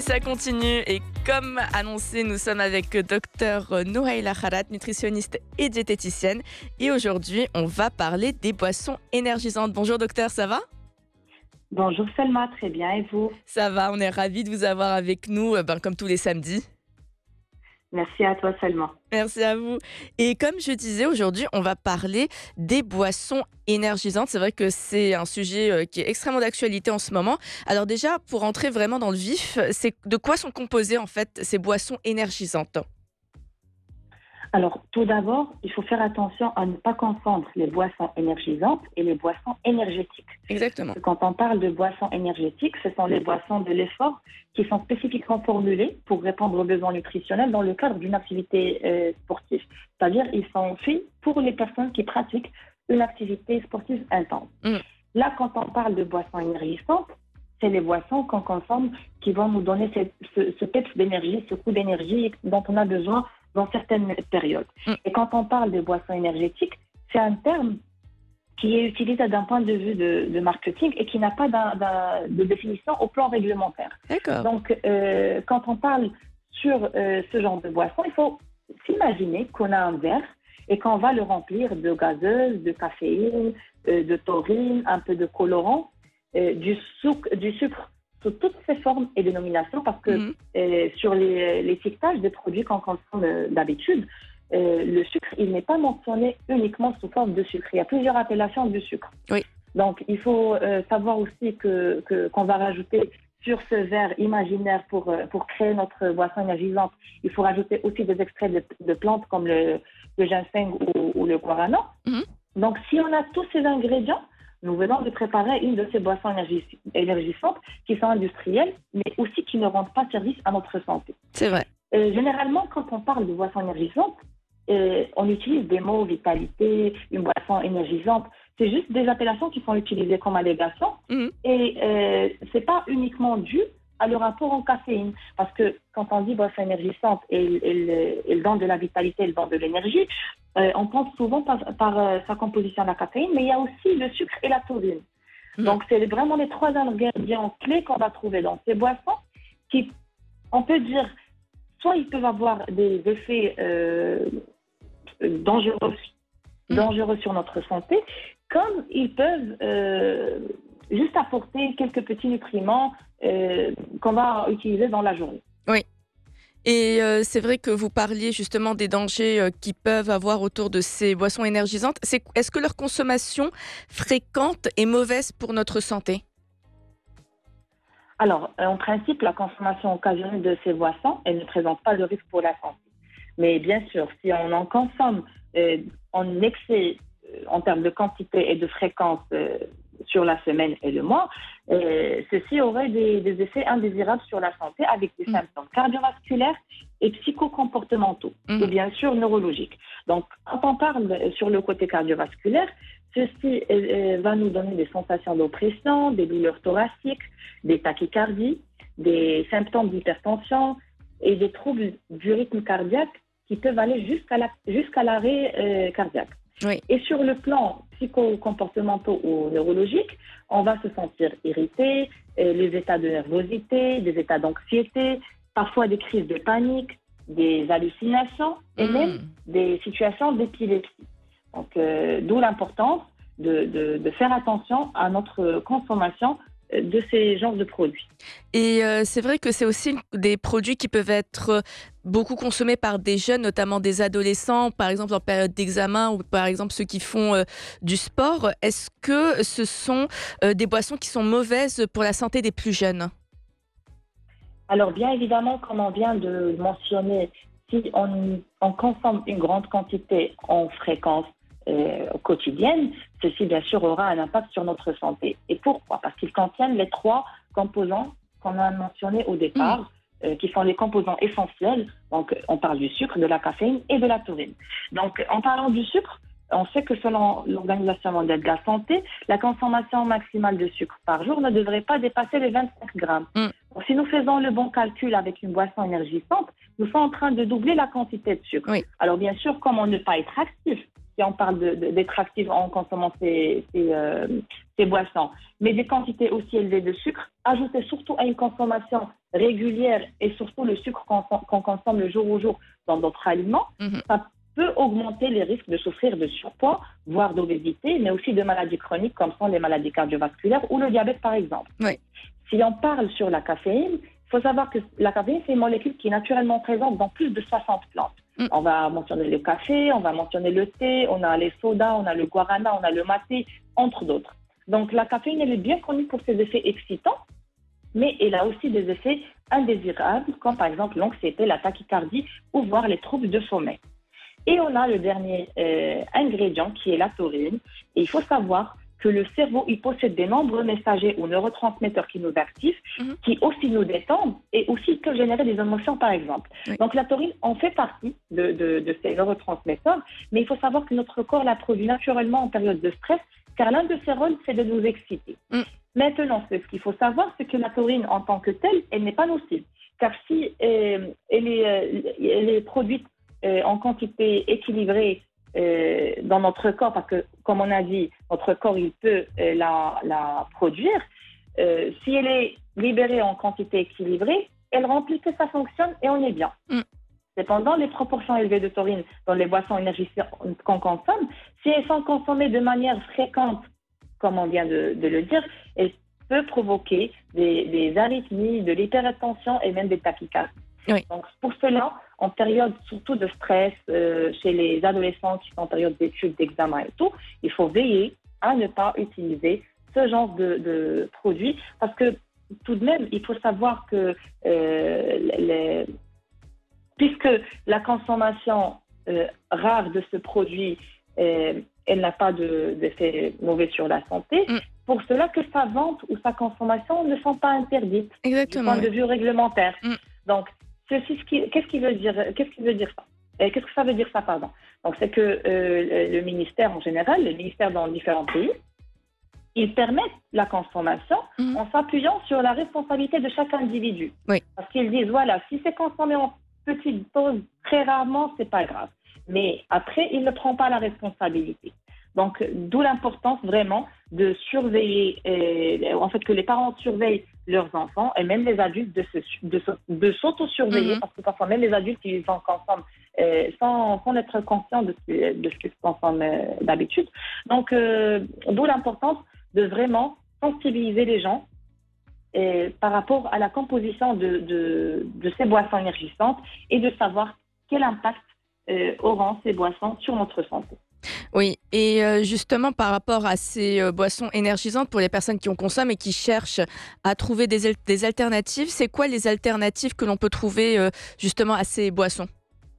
Ça continue et comme annoncé, nous sommes avec Dr Nouhaila Kharat, nutritionniste et diététicienne. Et aujourd'hui, on va parler des boissons énergisantes. Bonjour docteur, ça va ? Bonjour Selma, très bien, et vous? Ça va, on est ravis de vous avoir avec nous, comme tous les samedis. Merci à toi Selma. Merci à vous. Et comme je disais, aujourd'hui, on va parler des boissons énergisantes. C'est vrai que c'est un sujet qui est extrêmement d'actualité en ce moment. Alors déjà, pour entrer vraiment dans le vif, c'est de quoi sont composées en fait ces boissons énergisantes ? Alors, tout d'abord, il faut faire attention à ne pas confondre les boissons énergisantes et les boissons énergétiques. Exactement. Quand on parle de boissons énergétiques, ce sont les boissons de l'effort qui sont spécifiquement formulées pour répondre aux besoins nutritionnels dans le cadre d'une activité sportive. C'est-à-dire, ils sont faits pour les personnes qui pratiquent une activité sportive intense. Là, quand on parle de boissons énergisantes, c'est les boissons qu'on consomme qui vont nous donner ce peps d'énergie, ce coup d'énergie dont on a besoin dans certaines périodes. Et quand on parle de boissons énergétiques, c'est un terme qui est utilisé d'un point de vue de marketing et qui n'a pas de définition au plan réglementaire. D'accord. Donc, quand on parle sur ce genre de boisson, il faut s'imaginer qu'on a un verre et qu'on va le remplir de gazeuse, de caféine, de taurine, un peu de colorant, du sucre sous toutes ses formes et dénominations, parce que sur l'étiquetage des produits qu'on consomme d'habitude, le sucre, il n'est pas mentionné uniquement sous forme de sucre. Il y a plusieurs appellations du sucre. Oui. Donc, il faut savoir aussi qu'on va rajouter sur ce verre imaginaire pour créer notre boisson énergisante, il faut rajouter aussi des extraits de plantes comme le ginseng ou le guarana. Donc, si on a tous ces ingrédients, nous venons de préparer une de ces boissons énergisantes qui sont industrielles, mais aussi qui ne rendent pas service à notre santé. C'est vrai. Généralement, quand on parle de boissons énergisantes, on utilise des mots vitalité, une boisson énergisante. C'est juste des appellations qui sont utilisées comme allégation. Et ce n'est pas uniquement dû à le rapport en caféine. Parce que quand on dit boisson énergisante, elle donne de la vitalité, elle donne de l'énergie, on pense souvent par sa composition à la caféine, mais il y a aussi le sucre et la taurine. Donc, c'est vraiment les trois ingrédients clés qu'on va trouver dans ces boissons qui, on peut dire, soit ils peuvent avoir des effets dangereux sur notre santé, comme ils peuvent juste apporter quelques petits nutriments qu'on va utiliser dans la journée. Oui. Et c'est vrai que vous parliez justement des dangers qu'ils peuvent avoir autour de ces boissons énergisantes. Est-ce que leur consommation fréquente est mauvaise pour notre santé ? Alors, en principe, la consommation occasionnelle de ces boissons, elle ne présente pas de risque pour la santé. Mais bien sûr, si on en consomme en excès en termes de quantité et de fréquence sur la semaine et le mois, ceci aurait des effets indésirables sur la santé avec des symptômes cardiovasculaires et psychocomportementaux, et bien sûr neurologiques. Donc, quand on parle sur le côté cardiovasculaire, ceci va nous donner des sensations d'oppression, des douleurs thoraciques, des tachycardies, des symptômes d'hypertension et des troubles du rythme cardiaque qui peuvent aller jusqu'à l'arrêt cardiaque. Oui. Et sur le plan psychocomportemental ou neurologique, on va se sentir irrité, les états de nervosité, des états d'anxiété, parfois des crises de panique, des hallucinations et même des situations d'épilepsie. Donc, d'où l'importance de faire attention à notre consommation de ces genres de produits. Et c'est vrai que c'est aussi des produits qui peuvent être beaucoup consommés par des jeunes, notamment des adolescents, par exemple en période d'examen ou par exemple ceux qui font du sport. Est-ce que ce sont des boissons qui sont mauvaises pour la santé des plus jeunes ? Alors bien évidemment, comme on vient de le mentionner, si on consomme une grande quantité en fréquence quotidienne, ceci bien sûr aura un impact sur notre santé. Et pourquoi ? Parce qu'ils contiennent les trois composants qu'on a mentionnés au départ, qui sont les composants essentiels. Donc on parle du sucre, de la caféine et de la taurine. Donc en parlant du sucre, on sait que selon l'Organisation mondiale de la santé, la consommation maximale de sucre par jour ne devrait pas dépasser les 25 grammes. Donc, si nous faisons le bon calcul avec une boisson énergisante, nous sommes en train de doubler la quantité de sucre. Oui. Alors bien sûr, comment ne pas être actif ? Si on parle d'être actif en consommant ces boissons, mais des quantités aussi élevées de sucre, ajoutées surtout à une consommation régulière et surtout le sucre qu'on consomme le jour au jour dans d'autres aliments, ça peut augmenter les risques de souffrir de surpoids, voire d'obésité, mais aussi de maladies chroniques comme sont les maladies cardiovasculaires ou le diabète par exemple. Oui. Si on parle sur la caféine, il faut savoir que la caféine, c'est une molécule qui est naturellement présente dans plus de 60 plantes. On va mentionner le café, on va mentionner le thé, on a les sodas, on a le guarana, on a le maté, entre d'autres. Donc la caféine, elle est bien connue pour ses effets excitants, mais elle a aussi des effets indésirables, comme par exemple l'anxiété, la tachycardie ou voire les troubles de sommeil. Et on a le dernier ingrédient qui est la taurine. Et il faut savoir que le cerveau, il possède de nombreux messagers ou neurotransmetteurs qui nous activent, qui aussi nous détendent et aussi peuvent générer des émotions, par exemple. Oui. Donc la taurine en fait partie de ces neurotransmetteurs, mais il faut savoir que notre corps la produit naturellement en période de stress, car l'un de ses rôles, c'est de nous exciter. Maintenant, ce qu'il faut savoir, c'est que la taurine en tant que telle, elle n'est pas nocive, car si elle est produite en quantité équilibrée dans notre corps, parce que, comme on a dit, notre corps, il peut la produire. Si elle est libérée en quantité équilibrée, elle remplit que ça fonctionne et on est bien. Cependant, les proportions élevées de taurine dans les boissons énergisantes qu'on consomme, si elles sont consommées de manière fréquente, comme on vient de le dire, elles peuvent provoquer des arythmies, de l'hypertension et même des tachycardies. Oui. Donc, pour cela, en période surtout de stress, chez les adolescents qui sont en période d'études, d'examen et tout, il faut veiller à ne pas utiliser ce genre de produits parce que tout de même, il faut savoir que puisque la consommation rare de ce produit, elle n'a pas d'effet mauvais sur la santé, pour cela que sa vente ou sa consommation ne sont pas interdites. Exactement, du point de vue réglementaire. Donc, qu'est-ce qu'il veut dire ça? Qu'est-ce que ça veut dire ça, pardon? Donc, c'est que le ministère en général, les ministères dans différents pays, ils permettent la consommation en s'appuyant sur la responsabilité de chaque individu. Oui. Parce qu'ils disent, voilà, si c'est consommé en petite dose, très rarement, c'est pas grave. Mais après, ils ne prennent pas la responsabilité. Donc, d'où l'importance vraiment de surveiller, en fait, que les parents surveillent leurs enfants et même les adultes de s'auto-surveiller parce que parfois même les adultes, ils en consomment sans être conscients de ce qu'ils consomment d'habitude. Donc, d'où l'importance de vraiment sensibiliser les gens par rapport à la composition de ces boissons énergisantes et de savoir quel impact auront ces boissons sur notre santé. Oui, et justement par rapport à ces boissons énergisantes pour les personnes qui en consomment et qui cherchent à trouver des alternatives, c'est quoi les alternatives que l'on peut trouver justement à ces boissons?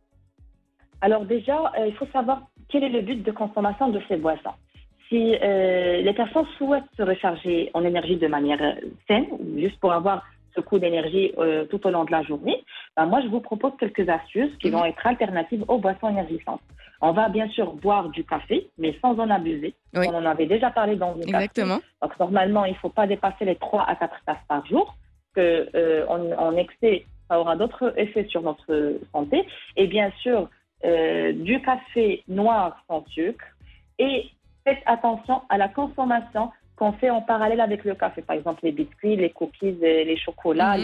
Alors déjà, il faut savoir quel est le but de consommation de ces boissons. Si les personnes souhaitent se recharger en énergie de manière saine, juste pour avoir ce coup d'énergie tout au long de la journée, moi je vous propose quelques astuces qui vont être alternatives aux boissons énergisantes. On va bien sûr boire du café, mais sans en abuser. Oui. On en avait déjà parlé dans une Exactement. Café. Donc normalement, il ne faut pas dépasser les 3 à 4 tasses par jour, parce qu'en excès, ça aura d'autres effets sur notre santé. Et bien sûr, du café noir sans sucre. Et faites attention à la consommation qu'on fait en parallèle avec le café. Par exemple, les biscuits, les cookies, les chocolats,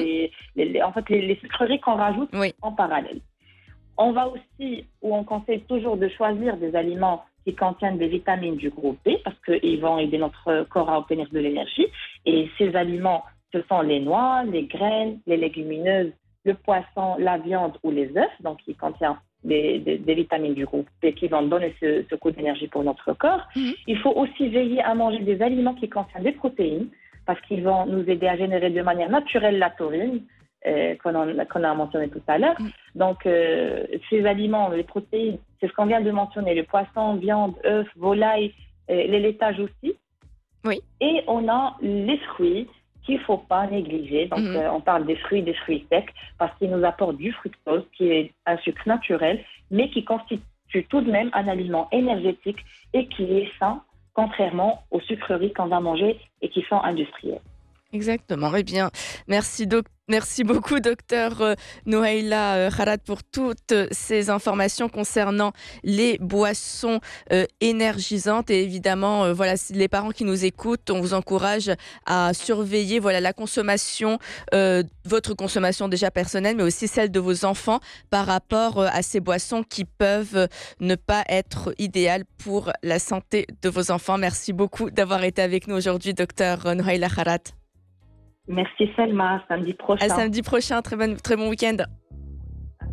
les sucreries qu'on rajoute en parallèle. On va aussi, ou on conseille toujours de choisir des aliments qui contiennent des vitamines du groupe B parce qu'ils vont aider notre corps à obtenir de l'énergie. Et ces aliments, ce sont les noix, les graines, les légumineuses, le poisson, la viande ou les œufs, donc qui contiennent des vitamines du groupe B qui vont donner ce coup d'énergie pour notre corps. Il faut aussi veiller à manger des aliments qui contiennent des protéines parce qu'ils vont nous aider à générer de manière naturelle la taurine qu'on a mentionné tout à l'heure. Donc, ces aliments, les protéines, c'est ce qu'on vient de mentionner, le poisson, viande, œufs, volaille, les laitages aussi. Oui. Et on a les fruits qu'il ne faut pas négliger. Donc, on parle des fruits secs, parce qu'ils nous apportent du fructose, qui est un sucre naturel, mais qui constitue tout de même un aliment énergétique et qui est sain, contrairement aux sucreries qu'on va manger et qui sont industrielles. Exactement. Eh bien, merci beaucoup, docteur Nouhaila Kharat, pour toutes ces informations concernant les boissons énergisantes. Et évidemment, voilà, si les parents qui nous écoutent, on vous encourage à surveiller voilà, la consommation, votre consommation déjà personnelle, mais aussi celle de vos enfants par rapport à ces boissons qui peuvent ne pas être idéales pour la santé de vos enfants. Merci beaucoup d'avoir été avec nous aujourd'hui, docteur Nouhaila Kharat. Merci Selma, samedi À prochain. samedi prochain, très bon week-end.